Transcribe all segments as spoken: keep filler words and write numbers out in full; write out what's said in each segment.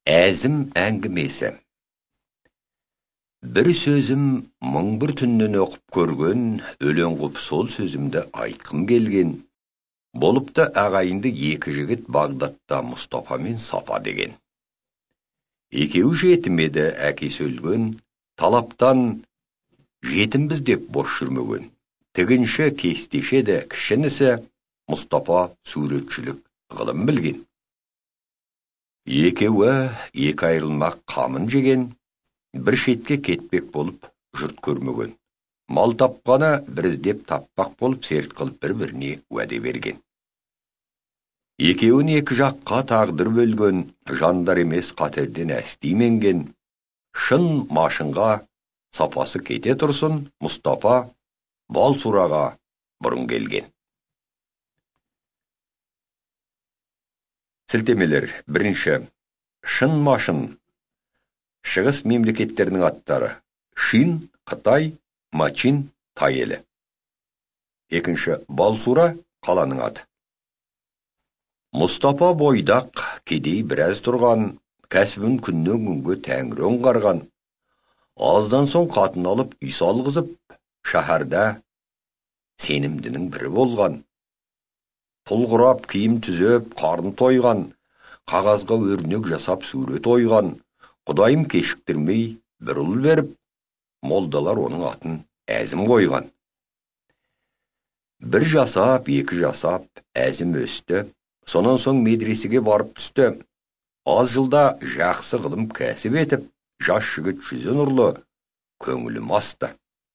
Әзім әңгімесі. Бір сөзім мың бір түннен оқып көрген, өлең қып сол сөзімді айтқым келген. Болыпты ағайынды екі жігіт Бағдатта Мұстапа мен Сапа деген. Екеуі жетім еді, әкесі өлген, талаптан жетімбіз деп бош жүрмеген. Тігінші кестеше де кішінісі, Мұстапа суретшілік ғылым білген. Екеуі екі айрылмақ қамын жеген, бір шетке кетпек болып жұрт көрмеген. Мал тапқаны бір іздеп таппақ болып серт қылып бір-біріне уәде берген. Екеуін екі жаққа тағдыр бөлген, жандар емес қатерден әсти менген. Шын машынға Сапасы кете тұрсын, Мұстапа Балсураға бұрын келген. Сілтемелер. Бірінші. Шын машын. Шығыс мемлекеттерінің аттары. Шин, Қытай, Мачин, Тай елі. Екінші. Балсура, қаланың аты. Мұстапа бойдақ, кедей біраз тұрған, кәсібін күннен күнге тәңірі оңғарған. Аздан соң қатын алып үй салғызып, шаһарда сенімдінің бірі болған. Пұл құрап, киім түзеп, қарын тойған, қағазға өрнек жасап сурет ойған, құдайым кешіктірмей бір ұл беріп, молдалар оның атын әзім қойған. Бір жасап, екі жасап, әзім өсті, сонан соң медресеге барып түсті. Аз жылда жақсы ғылым кәсіп етіп, жас жігіт жүзі нұрлы, көңілі масты.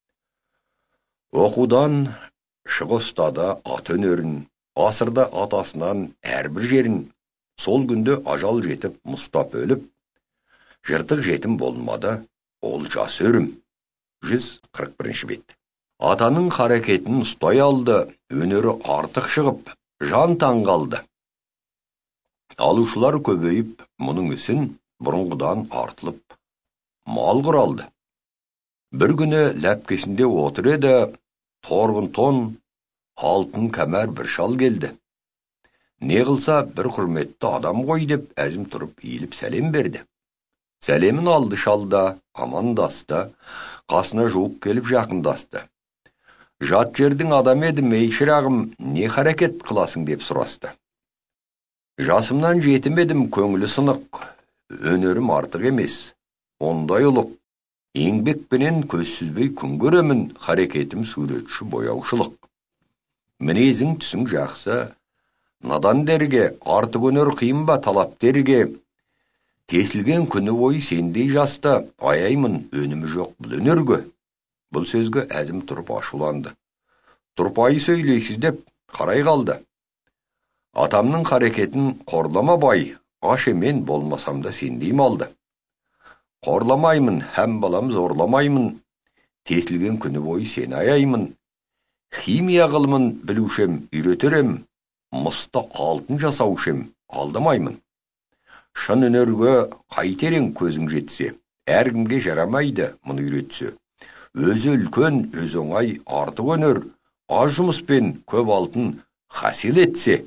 Оқудан шығы ұстады ат өнерін, асырда атасынан әрбір жерін. Сол күнде ажал жетіп, Мұстапа өліп, жыртық жетім болмады, ол жас өрім. жүз қырық бірінші бет. Атаның қарекетін ұстай алды, өнері артық шығып, жан таңғалды. Алушылар көбейіп, мұның ісін бұрынғыдан артылып, мал құралды. Бір күні ләпкесінде отыр еді, торғын тон, алтын кәмәр бір шал келді. Не қылса бір құрметті адам ғой деп, әзім тұрып иіліп сәлем берді. Сәлемін алды шалда, амандасты, қасына жуық келіп жақындасты. Жат жердің адам еді, мей шырағым, не харекет қыласың деп сұрасты. Жасымнан жетім едім, көңілі сынық, өнерім артық емес, ондай ұлық. Еңбекпенен көз сүзбей күн көремін, харекетім суретші бояушылық. Мінезің түсің жақсы, надан дерге, артық өнер қиын ба талап дерге. Тесілген күні бойы сендей жасты, аяймын, өнімі жоқ бұл өнерге. Бұл сөзге әзім тұрып ашуланды. Тұрпайы сөйлейсіз деп қарай қалды. Атамның харекетін қорлама бай, аш емен болмасам да сендей малды. Қорламаймын, һәм балам зорламаймын, тесілген күні бойы сені аяймын. Химия ғылымын білушем, үйретерем, мысты алтын жасаушем, алдамаймын. Шын өнерге қайтерең көзің жетсе, әркімге жарамайды мұны үйретсе. Өзі үлкен, өз оңай, артық өнер, аз жұмыспен көп алтын хасил етсе.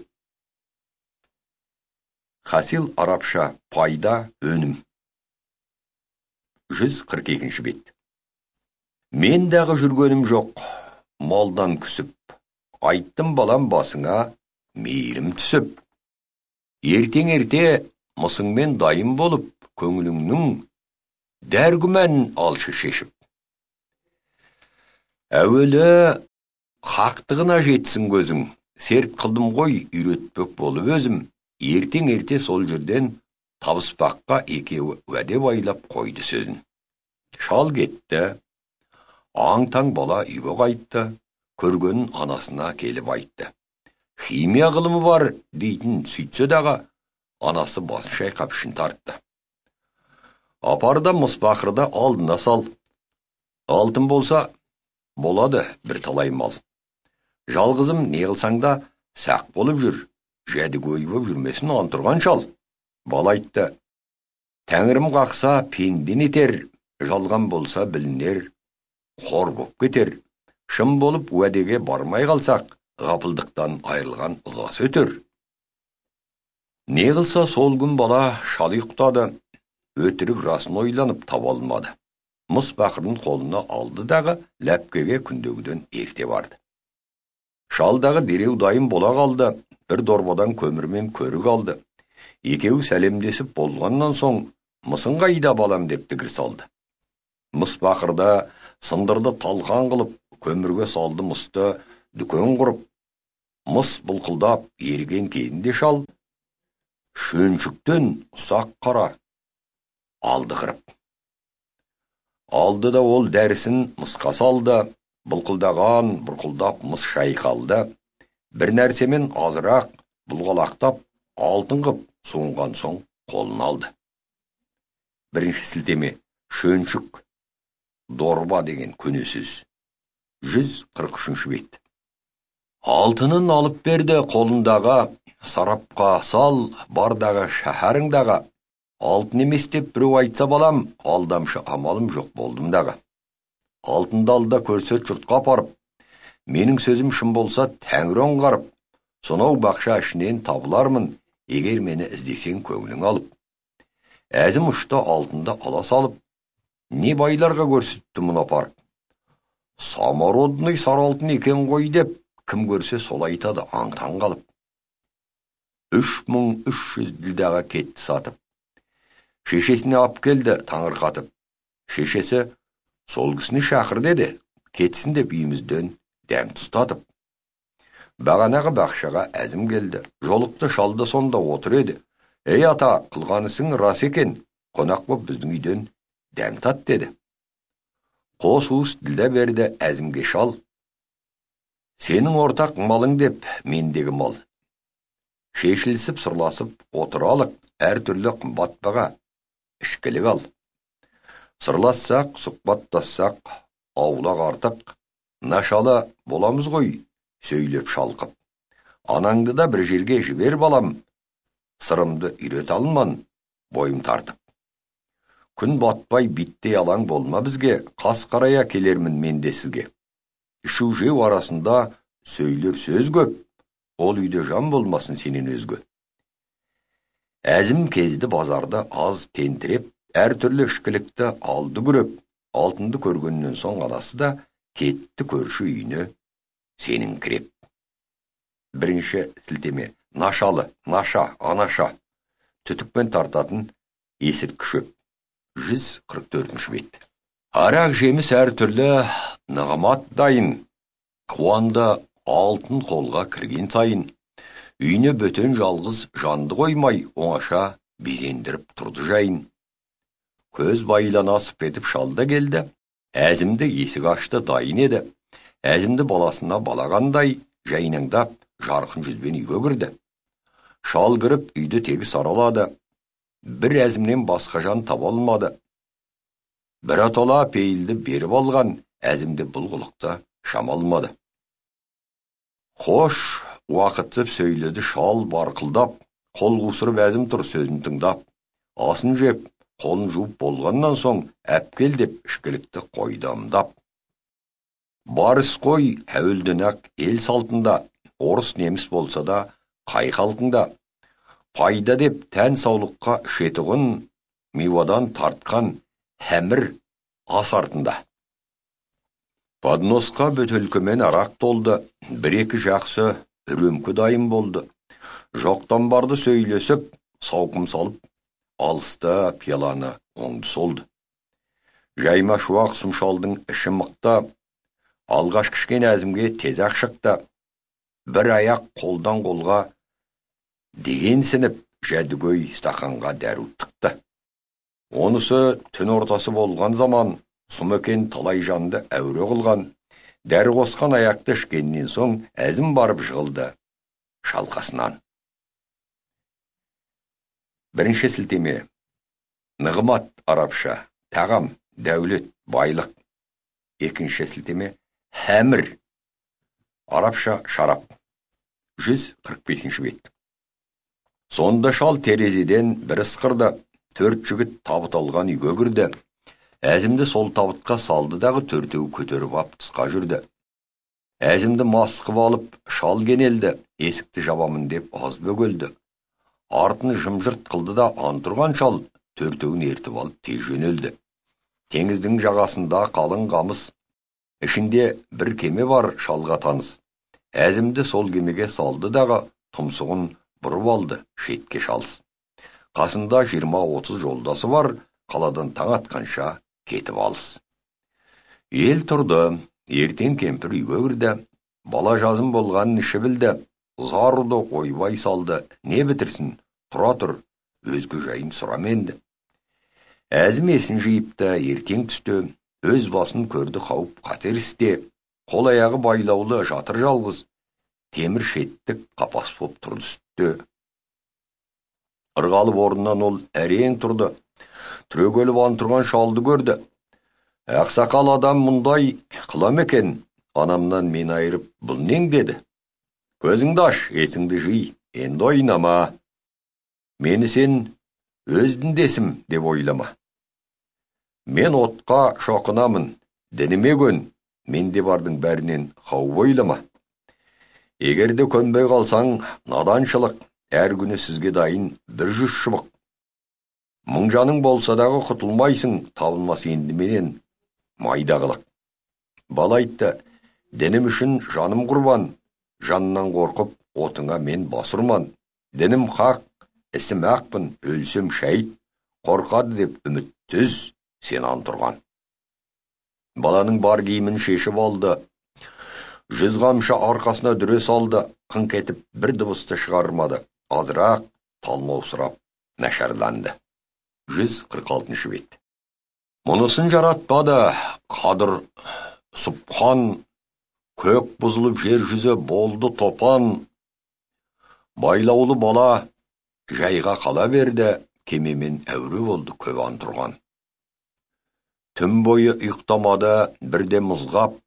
Хасил арабша пайда, өнім. жүз қырық екінші бет. Мен дағы жүргенім жоқ, малдан күсіп, айттым балам басыңа, мейірім түсіп. Ертең ерте мысыңмен дайын болып, көңіліңнің дәргүмән алшы шешіп. Әуелі хақтығына жетсін көзің, серт қылдым ғой үйретпек болып өзім. Ертең ерте сол жерден табыспаққа екеуі уәде байлап қойды сөзін. Шал кетті, аң-таң бала үйге қайтты, көргенін анасына келіп айтты. Химия ғылымы бар дейтін сөйтсе дағы, анасы басын шайқап ішін тартты. Апарда мұспақырда алдына сал. Алтын болса, болады бір талай мал. Жалғызым не қылсаң да сақ болып жүр, жәдігөй боп жүрмесін антырған шал. Бала айтты, тәңірім қақса пенден етер, жалған болса білінер, қор боп кетер. Шын болып уәдеге бармай қалсақ, ғапылдықтан айырылған ызасы өтер. Не қылса сол күн бала шал ұйықтады, өтірік расын ойланып таба алмады. Мыс бақырдың қолына алды дағы ләпкеге күндегіден ерте барды. Шалдағы дереу дайын бола қалды, бір дорбадан көмірмен көрік алды. Екеуі сәлемдесіп болғаннан соң, мысың қайда балам деп тігір салды. Мыс бақырда сындырды талқан қылып, көмірге салды мысты дүкен құрып. Мыс бұлқылдап ерген кезінде шал, шөншіктен ұсақ қара алды қырып. Алды да ол дәрісін мысқа салды, бұлқылдаған бұрқылдап мыс шайқалды. Бір нәрсемен азырақ бұлғалақтап, алтын қып соңған соң қолын алды. Бірінші сілтеме шөншік, дорба деген көнесіз. жүз қырық үшінші бет. Алтынын алып берді қолындағы, сарапқа сал, бардағы шәһәріңдағы. Алтын емес деп біреу айтса балам, алдамшы амалым жоқ болдым дағы. Алтынды алда көрсет жұртқа апарып, менің сөзім шын болса тәңір оңғарып, сонау бақша ішінен табылармын, егер мені іздесең көңілің алып. Әзім ұшта алтынды ала салып, не байларға көрсетті мұны апарып. Самородный сары алтын екен ғой деп, кім көрсе сол айтады аңтан қалып. Үш мың үш жүз ділдағы кетті сатып. Шешесіне ап келді таңырқатып. Шешесі сол кісіні шақыр деді, кетсін деп үйімізден дәм тұстатып. Бағанағы бақшаға әзім келді, жолықты шалды сонда отыр еді. Ей ата, қылғанысың рас екен, қонақ боп біздің үйден дәм тат деді. Қос уыс ділдә берді әзімге шал. Сенің ортақ малың деп мендегі мал. Шешілісіп сұрласып отыралық, әр түрлі қымбат баға, ішкілік ал. Сырлассақ, сұқбаттассақ, аулақ артық, нашалы боламыз ғой, сөйлеп шалқып. Анаңды да бір жерге жібер балам, сырымды үйрет алынман, бойым тартып. Күн батпай биттей алаң болма бізге, қас қарая келермін менде сізге. Ішу жеу арасында сөйлер сөз көп, ол үйде жан болмасын сенен өзге. Әзім кезді базарда аз тентіреп, әр түрлі ішкілікті алды күреп, алтынды көргеннен соң анасы да кетті көрші үйіне сенің кіреп. Бірінші сілтеме нашалы, наша, анаша, түтікпен тартатын есірткі шөп. жүз қырық төртінші бет. Арақ жеміс әр түрлі нығымат дайын, қуанда алтын қолға кірген сайын. Үйіне бөтен жалғыз жанды қоймай, оңаша безендіріп тұрды жайын. Көз байлана сыпетіп шалда келді, әзімді есік ашты дайын еді. Әзімді баласына балағандай, жайнаңдап, жарқын жүзбен үйге кірді. Шал кіріп үйді тегіс аралады, бір әзімнен басқа жан таба алмады. Бір атола пейілді беріп алған, әзімді бұл қылықта шамалмады. Хош, уақытсып сөйледі шал барқылдап, қол қусырып әзім тұр сөзін тыңдап. Асын жеп, қолын жуып болғаннан соң, әпкел деп ішкілікті қойдамдап. Барыс қой, әуелден-ақ ел салтында, орыс неміс болса да, қай халқында. Пайда деп тән саулыққа шетіғын, мивадан тартқан әмір ас артында. Подносқа бөтелкімен арақ толды, бір-екі жақсы үрөмкі дайын болды. Жоқтан барды сөйлесіп, сауқым салып, алыста пияланы оңды солды. Жайма шуақ сұмшалдың іші мықта, алғаш кішкен әзімге тезақ шықты. Бір аяқ қолдан қолға деген сініп, жәдігөй стақанға дәру тықты. Онысы түн ортасы болған заман, сұмекен талай жанды әуре қылған, дәрі қосқан аяқты ішкеннен соң әзім барып жығылды шалқасынан. Бірінші сілтеме нығмат арабша, тағам, дәулет, байлық. Екінші сілтеме әмір арабша, шарап. жүз қырық бесінші бет. Сонда шал терезеден бір ысқырды, төрт жігіт табыт алған үйге кірді. Әзімді сол табытқа салды дағы төртеу көтеріп ап тысқа жүрді. Әзімді масқып алып, шал кенелді, есікті жабамын деп аз бөгелді. Артын жымжырт қылды да антұрған шал, төртеуін ертіп алып тез жөнелді. Теңіздің жағасында қалың қамыс, ішінде бір кеме бар шалға таныс. Әзімді сол кемеге салды дағы тұмсығын бұрып алды шетке шалыс. Қасында жиырма отыз жолдасы бар, қаладан таң атқанша кетіп алыс. Ел тұрды, ертең кемпір үйге кірді, бала жазым болғанын іші білді, заруды ойбай салды, не бітірсін, тұра тұр, өзге жайын сұраменді. Әзім есін жиыпты, ертең түсті, өз басын көрді қауіп қатер істе, қол аяғы байлаулы жатыр жалғыз, темір шеттік қапас боп тұрды үстте. Ырғалып орнынан ол әрең тұрды, түрегеліп антұрған шалды көрді. Ақсақал адам мұндай қылам екен, анамнан мен айырып бұл нең деді. Көзіңді аш, есіңді жи, енді ойнама. Мені сен өздіндесім деп ойлама. Мен отқа шоқынамын, деніме көн, менде бардың бәрінен қауіп ойлама. Егерде көнбей қалсаң, наданшылық, әр күні сізге дайын бір жүз шыбық. Мың жаның болса дағы құтылмайсың, табылмас енді менен майдағылық. Бала айтты, денім үшін жаным құрбан, жанынан қорқып, отыңа мен басырман. Денім хақ, ісім ақпын, өлсем шәйт, қорқады деп үмітсіз сен антұрған. Баланың бар киімін шешіп алды, жүз қамшы арқасына дүре салды, қыңқ етіп бір дыбысты шығармады, азырақ талмаусырап нашарланды. жүз қырық алтыншы бет. Мұнысын жаратпады, қадыр сұпқан, көк бұзылып жер жүзі болды топан. Байлаулы бала жайға қала берді, кемемен әуре болды көп антұрған. Түн бойы ұйықтамады, бірде мызғап,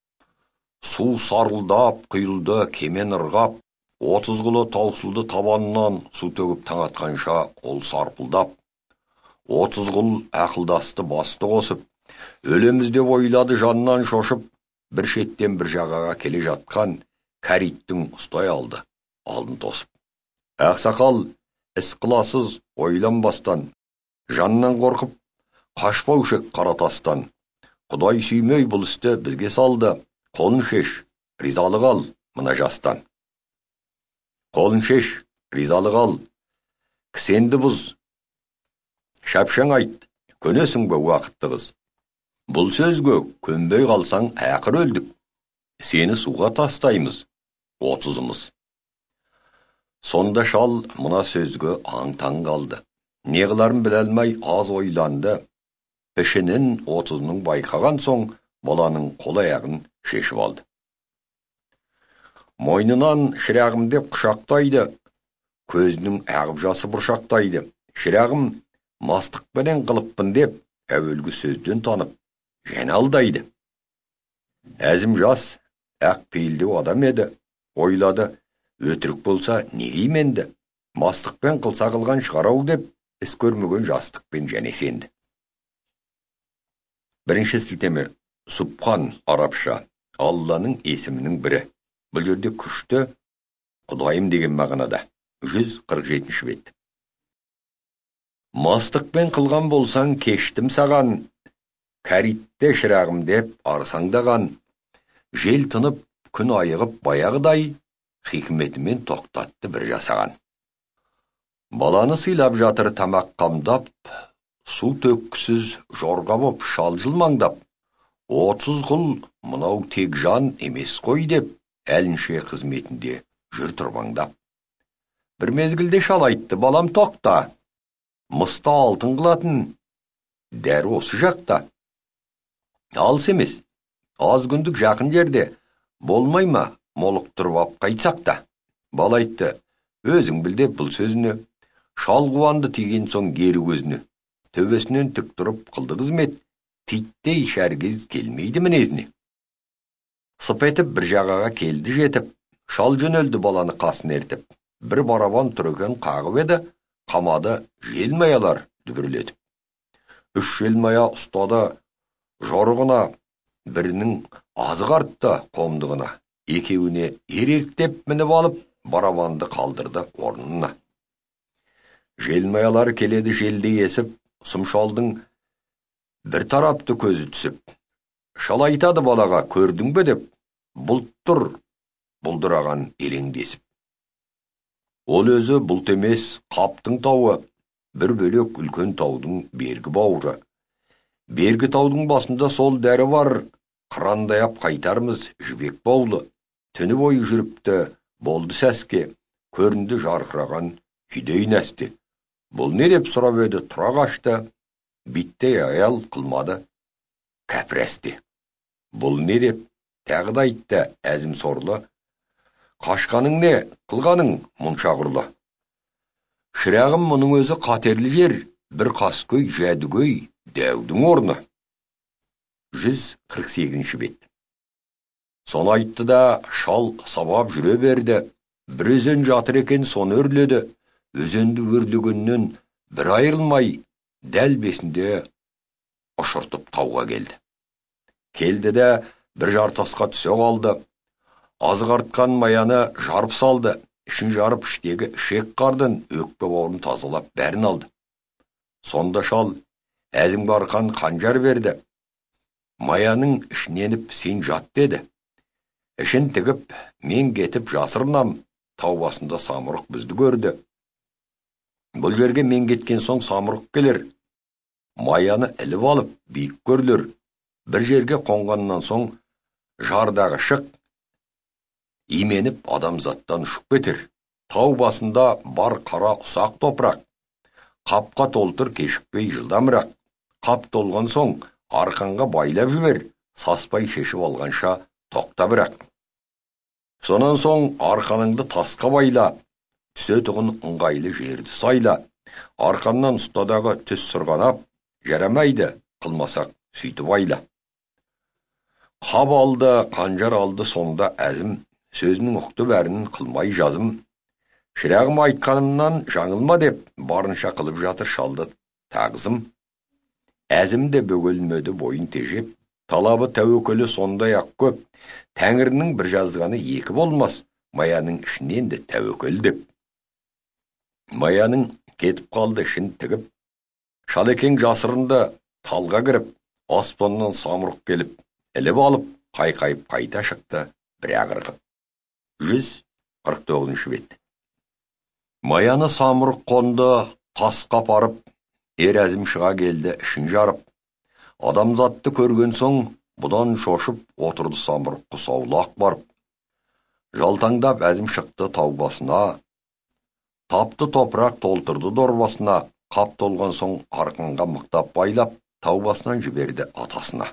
су сарылдап құйылды кемен ырғап, отыз құлы таусылды табанынан, су төгіп таң атқанша ол сарпылдап. Отыз құл ақылдасты басты қосып, өлеміз деп ойлады жанынан шошып, бір шеттен бір жағаға келе жатқан кәриттің ұстай алды, алдын тосып. Ақсақал іс қыласыз ойланбастан, жанынан қорқып, қашпау шек қаратастан. Құдай сүймей бұл істі бізге салды, қолын шеш, ризалық ал мына жастан. Қолын шеш, ризалық ал, кісенді бұз, шапшаң айт, көнесің бе уақытты қыз. Бұл сөзге көнбей қалсаң ақыр өлдік, сені суға тастаймыз, отызымыз. Сонда шал мұна сөзге аң-таң қалды. Не қыларын біле алмай аз ойланды. Пішінін отызының байқаған соң баланың қол аяғын шешіп алды. Мойнынан шырағым деп құшақтайды, көзінің ағып жасы бұршақтайды. Шырағым мастықпенен қылыппын деп, әуелгі сөзден танып, және алдайды. Әзім жас, ақ пейілдеу адам еді, ойлады, өтірік болса негейменді, мастықпен қылса қылған шығарау деп, іс көрмеген жастықпен және сенді. Бірінші сілтеме Сұпқан арабша, Алланың есімінің бірі. Бұл жерде күшті Құдайым деген мағынада. жүз қырық жетінші бет. Мастықпен қылған болсаң кештім саған, кәритте шырағым деп арсаңдаған, жел тынып, күн айығып баяғыдай, хикметімен тоқтатты бір жасаған. Баланы сыйлап жатыр тамақ қамдап, су төккісіз жорға боп шал жылмаңдап, отыз құл мынау тек жан емес қой деп, әлінше қызметінде жүр тұрбаңдап. Бір мезгілде шал айтты, балам тоқта, мыста алтын қылатын, дәрі осы жақта. Алыс емес, аз күндік жақын жерде, болмай ма, молықтырып ап қайтсақ та. Бала айтты, өзің білде бұл сөзіні, шал қуанды тиген соң гері көзіні. Төбесінен тік тұрып қылды қызмет, титтей шәргез келмейді мінезіне. Сып етіп бір жағаға келді жетіп, шал жөнелді баланы қасын ертіп. Бір барабан түрген қағып еді, қамады желмаялар дүбірлетіп. Үш желмая ұстады жорығына, бірінің азық артты қомдығына. Екеуіне ерерттеп мініп алып, барабанды қалдырды орнына. Желмаялар келеді желдей есіп, сымшалдың бір тарапты көзі түсіп, шал айтады балаға, көрдің бе деп, бұлт тұр, бұлдыраған елеңдесіп. Ол өзі бұлт емес, қаптың тауы, бір бөлек үлкен таудың бергі бауыры. Бергі таудың басында сол дәрі бар, қырандай ап қайтармыз жібек баулы. Түні бойы жүріпті, болды сәске, көрінді жарқыраған үйдей нәсте. Бұл не деп сұрап еді, тұра қашты, биттей аял қылмады, кәпірәсте. Бұл не деп, тағы да айтты, әзім сорлы, қашқаның не, қылғаның мұнша құрлы. Шырағым, мұның өзі қатерлі жер, бір қаскөй, жәдігөй, дәудің орны. жүз қырық сегізінші бет. Соны айтты да, шал сабап жүре берді. Бір өзен жатыр екен, соны өрледі. Өзенді өрлегеннен бір айырылмай, дәл бесінде ұшыртып тауға келді. Келді де бір жартасқа түсе қалды. Азғартқан маяны жарып салды. Ішін жарып іштегі шек қардың өкпе бауырын тазалап бәрін алды. Сонда шал әзімге арқан қанжар берді. Маяның ішіненіп сен жат деді. Ішін тігіп, мен кетіп жасырынам, тау басында самұрық бізді көрді. Бұл жерге мен кеткен соң самұрық келер. Маяны іліп алып, биік көрілер. Бір жерге қонғаннан соң жардағы шық, именіп адамзаттан ұшып кетер. Тау басында бар қара ұсақ топырақ. Қапқа толтыр кешікпей жылдамырақ. Қап толған соң арқанға байлап жібер, саспай шешіп алғанша тоқта бірақ. Сонан соң арқаныңды тасқа байла, түсе тұғын ыңғайлы жерді сайла. Арқаннан ұстадағы түс сырғанап, жарамайды, қылмасақ сөйтіп айла. Қап алды, қанжар алды сонда әзім, сөзінің ұқты бәрін қылмай жазым. Шырағым айтқанымнан жаңылма деп, барынша қылып жатыр шалды тағзым. Әзім де бөгелмеді бойын тежеп, талабы тәуекелі сондай ақ көп. Тәңірінің бір жазғаны екі болмас, маяның ішінен де тәуекел деп. Маяның кетіп қалды ішін тігіп, шалекең жасырынды талға кіріп, аспаннан самұрық келіп, іліп алып, қайқайып қайта шықты бір ағырғып. жүз қырық тоғызыншы бет. Маяны самұрық қонды, тасқа апарып, ер әзім шыға келді ішін жарып. Адамзатты көрген соң, бұдан шошып отырды самұрық құсаулақ барып. Жалтаңдап әзім шықты тау басына, тапты топырақ толтырды дорбасына. Қап толған соң арқанға мықтап байлап, тау басынан жіберді атасына.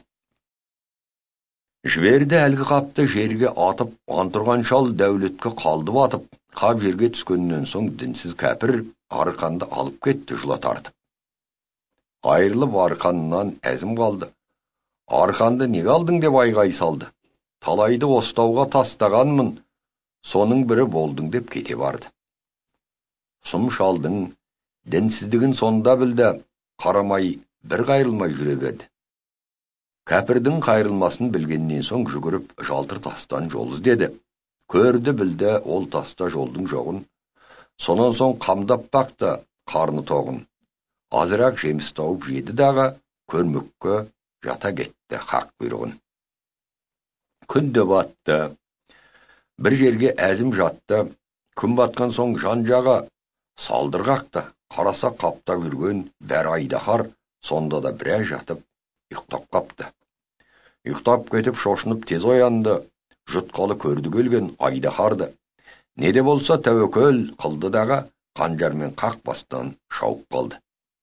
Жіберді әлгі қапты жерге атып, антұрған шал дәулетке қалды батып. Қап жерге түскеннен соң дінсіз кәпір арқанды алып кетті жыла тартып. Айырылып арқанынан әзім қалды. Арқанды неге алдың деп айғай салды. Талайды остауға тастағанмын, соның бірі болдың деп кете барды. Сұм шалдың дінсіздігін сонда білді, қарамай бір қайрылмай жүре берді. Кәпірдің қайрылмасын білгеннен соң жүгіріп жалтыр тастан жол іздеді. Көрді білді ол таста жолдың жоғын. Сонан соң қамдап бақты қарны тоғын. Азырақ жеміс тауып жеді дағы, көрмекке жата кетті хақ бұйрығын. Күн де батты. Бір жерге әзім жатты. Күн батқан соң жан жағы салдырғақты. Қараса қаптап жүрген бәр айдахар, сонда да біраз жатып, ұйықтап қапты. Ұйықтап кетіп шошынып тез оянды. Жұтқалы көрді келген айдахарды. Не де болса тәуекел қылды дағы, қанжармен қақпастан шауып қалды.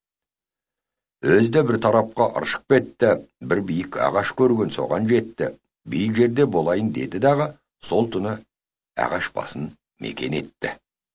Өзде бір тарапқа ыршық кетті, бір биік ағаш көрген соған жетті. Биік жерде болайын деді дағы, сол түні ағаш басын мекен етті.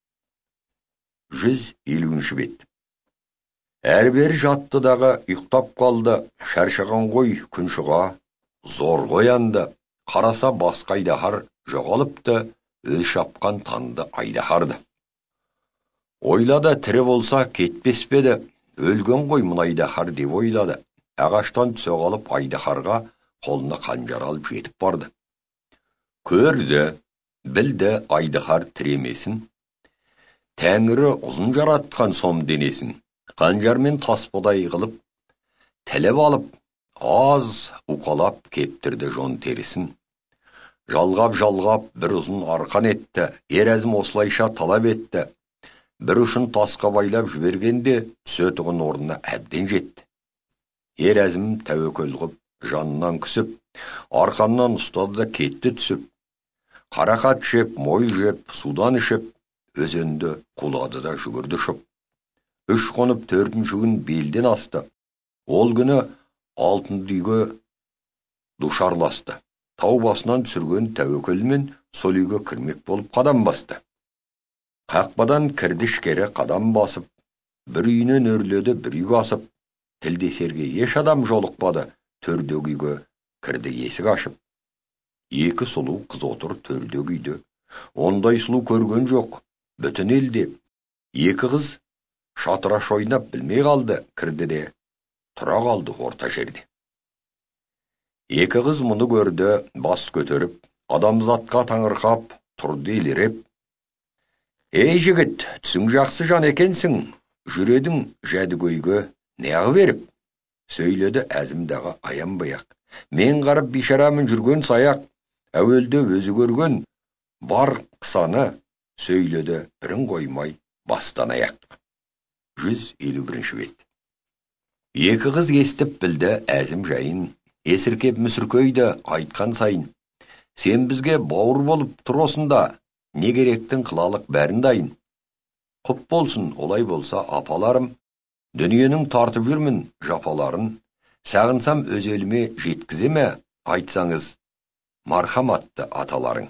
жүз елуінші бет. Әрбері жатты дағы ұйықтап қалды, шаршаған ғой күн шыға, зор қоянды. Қараса басқа айдахар жоғалыпты, өз шапқан танды айдахарды. Ойлады, тірі болса кетпес педі, өлген ғой мұн айдахар деп ойлады. Ағаштан түсе қалып айдахарға қолына қанжар алып жетіп барды. Көрді, білді айдахар тіремесін. Тәңірі ұзын жаратқан сом денесін. Қанжармен таспадай қылып, тіліп алып, аз уқалап кептірді жон терісін. Жалғап-жалғап бір ұзын арқан етті, ер әзім осылайша талап етті. Бір ұшын тасқа байлап жібергенде, түсетіғын орнына әбден жетті. Ер әзім тәуекел қып, жанынан күсіп, арқаннан ұстады да кетті түсіп. Қарақат жеп, мойыл жеп, судан ішіп, өзенді құлады да жүгірді шып. Үш қонып төртінші күн белден асты. Ол күні алтын үйге душарласты. Тау басынан түсірген тәуекелмен сол үйге кірмек болып қадам басты. Қақпадан кірді ішкері қадам басып, бір үйінен өрледі, бір үйге асып, тілдесерге еш адам жолықпады, төрдегі үйге кірді есік ашып. Екі сұлу қыз отыр төрдегі үйде, ондай сұлу көрген жоқ, бүтін елде. Екі қыз шатыраш ойнап білмей қалды, кірді де тұра қалды орта жерде. Екі қыз мұны көрді, бас көтеріп, адамзатқа таңырқап, тұрды еліреп. Ей жігіт, түсің жақсы жан екенсің, жүредің жәдігөйге неғып беріп? Сөйледі әзімдағы аянбай-ақ. Мен қарып бишарамын жүрген саяқ, әуелде өзі көрген бар қысаны, сөйледі бірін қоймай бастан аяқ. жүз елу бірінші бет. Екі қыз естіп білді әзім жайын, есіркеп мүсіркөйді айтқан сайын. Сен бізге бауыр болып тұр осында, не керектің қылалық бәрін дайын. Құп болсын, олай болса апаларым, дүниенің тартып жүрмін жапаларын. Сағынсам өз еліме жеткіземе, айтсаңыз, мархаматты аталарың.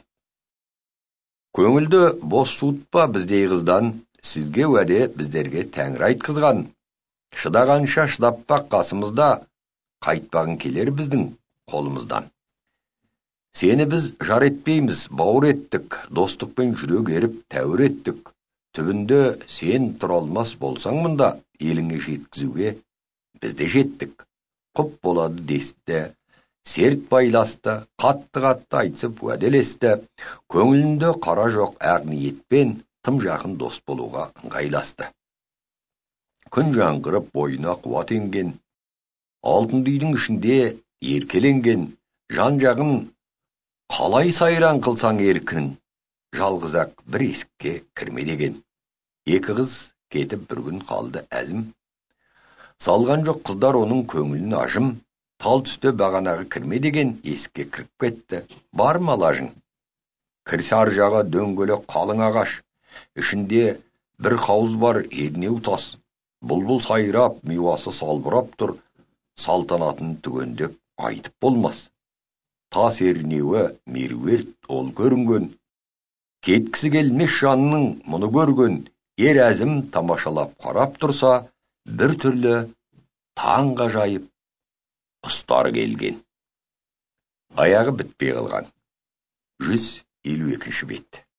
Көңілді бос суытпа біздей қыздан, сізге уәде біздерге тәңір айтқызған. Шыдағанша шыдаппақ қасымызда, қайтпағын келер біздің қолымыздан. Сені біз жар етпейміз, бауыр еттік, достықпен жүрек еріп тәуір еттік. Түбінде сен тұра алмас болсаң мұнда, еліңе жеткізуге бізде жеттік. Құп болады десті, серт байласты, қатты-қатты айтсып уәделесті. Көңілінде қара жоқ ақ ниетпен тым жақын дос болуға ыңғайласты. Күн жаңғырып бойына қуат енген, алтын үйдің ішінде еркеленген, жан жағын қалай сайран қылсаң еркін, жалғыз ақ бір есікке кірме деген. Екі қыз кетіп бір күн қалды әзім. Салған жоқ қыздар оның көңілін ажым, тал түсті бағанағы кірме деген есікке кіріп кетті. Бар малажың. Кірсе ар жағы дөңгелек қалың ағаш, ішінде бір қауыз бар ернеу тас. Бұлбұл сайрап, миуасы салбырап тұр, салтанатын түгендеп айтып болмас. Тас ернеуі меруерт ол көрінген, кеткісі келмес жанның мұны көрген. Ер әзім тамашалап қарап тұрса, бір түрлі таң ғажайып құстар келген. Аяғы бітпей қалған. жүз елу екінші бет.